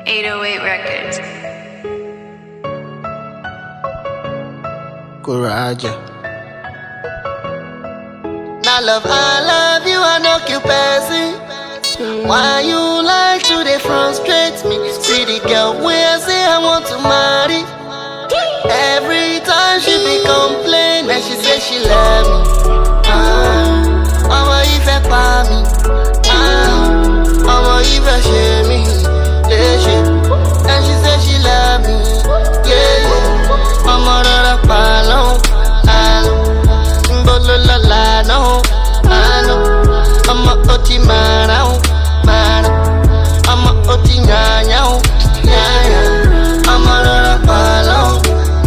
808 Records. Kuraja. Now I love you, I know you passing. Why you like to they frustrate me? See the girl where I say I want to marry. Every time she be complaining, and she say she love me. Mama, if I pa me. Mama, if I share me. And she say she love me. Yeah. Mama, rara pa long. Bolo la la no. Mama, oti mana. Mama, oti nyanya. Mama, rara pa long.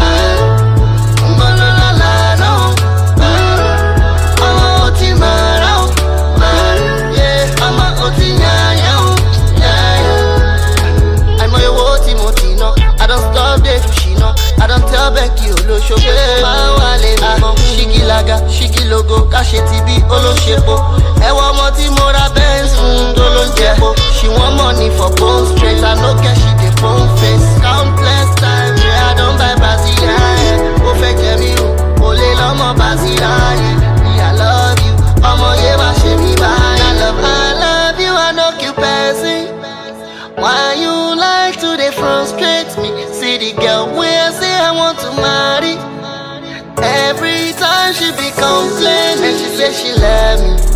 I don't tell Becky Olosho Shigilaga, Shigilogo, Kashi TB Oloshepo. Ewa moti mora Benz Dolonjepo. She want money for bone straight. I no cash, she dey phone face. Countless times, yeah, I don't buy Brazilian. Go fetch me, ole lomo Brazilian. Me, I love you, omo ye ma she me by. I love you, I know you passing. Why you like to they frustrate me? See the girl where I say I want to marry. Every time she be complaining, and she say she love me.